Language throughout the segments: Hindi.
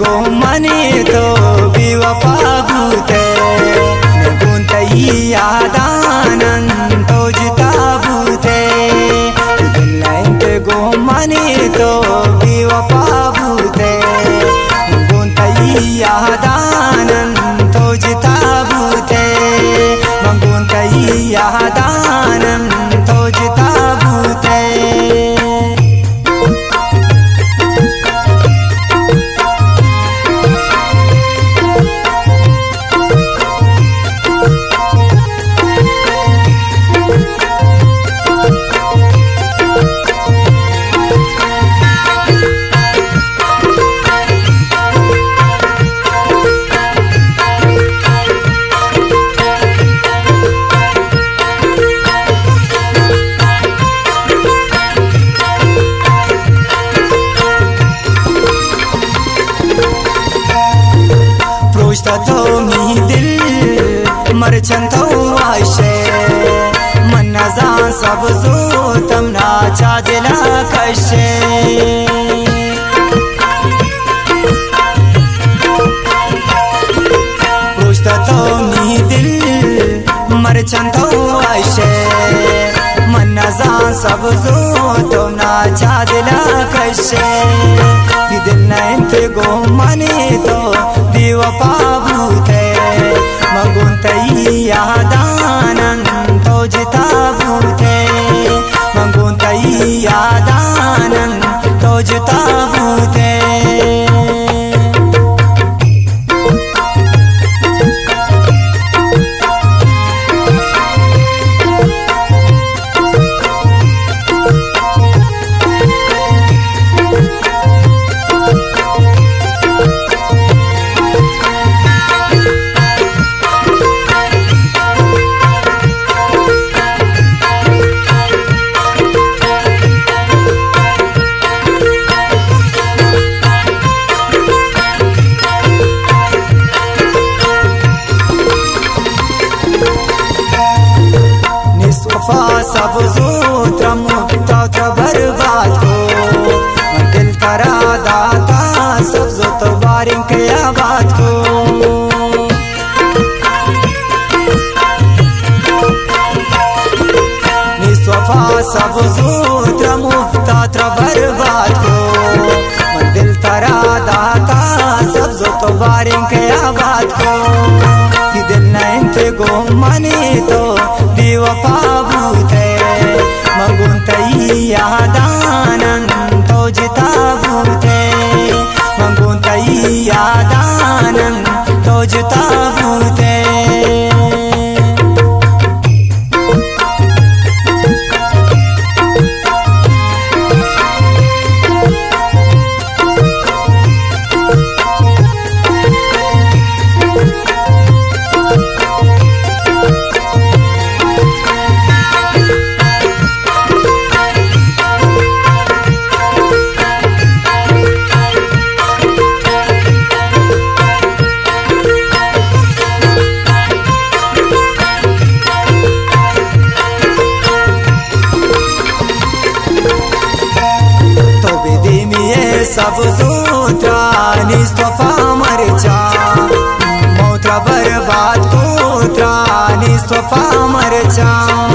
गो मने तो बेवफा भूते गुंतई यादानन तो जिता भूते गो मने तो बेवफा भूते गुंतई यादानन तो जिता भूते गुंतई यादानन तो जिता भूते तो मी दिल मरचंतो आशे मन जा सब जो तम ना चादला कशे तो मी दिल मरचंतो आशे मन जा सब जो तम ना चादला कशे दिल नहीं गो मने तो बेवफा भूते गुंतई यादानन तो जिता भूते गुंतई यादानन तो जिता भूते सब सूत्र मुक्ता बर्बाद हो दिल करा दाता सब जो तो बारिंग के आबाद को निस्वफा सब सूत्र मुक्ता बर्बाद हो दिल करा दाता सब जो तो बारिंग के आबाद को दिल नहीं गो मने तो बेवफा भूते गुंतई यादानन तो जिता भूते गुंतई यादानन तो जिता भूते सब सूत्रा निस्तफा मरचा मौत्रा बर्बाद कोत्रा निस्तफा मरचा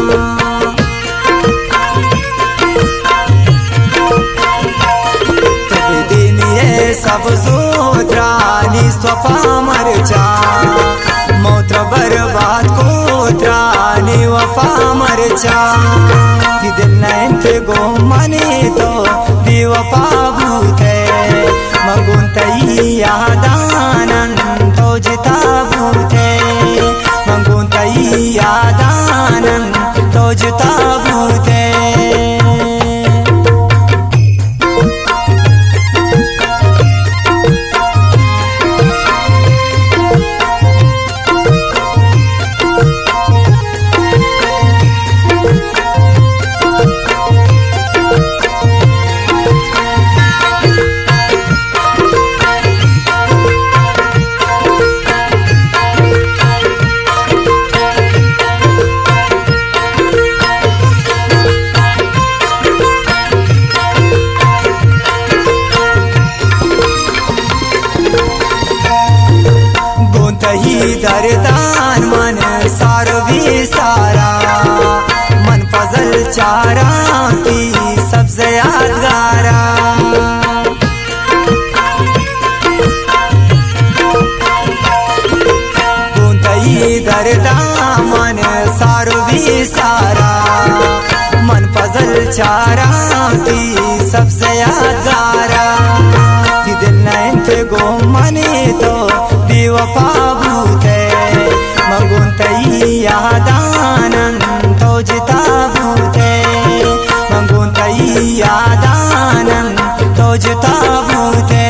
दिन ये सब सूत्रा निस्तफा मरचा मौत्रा बर्बाद कोत्रा निवफा मरचा दिल नहीं गो मने तो बेवफा भूते गुंतई यादानन तो जिता भूते गुंतई यादानन तो जिता भूते दरदान मन सारो भी सारा मन फजल चारा ती सबसे यादगारा गुंतई दरदान मन सारो भी सारा मन फजल चारा ती सबसे यादगारा ती दिल नैन ते गो मने तो बेवफा भूते मंगुंतई यादानन तो जिता भूते मंगुंतई यादानन तो जिता भूते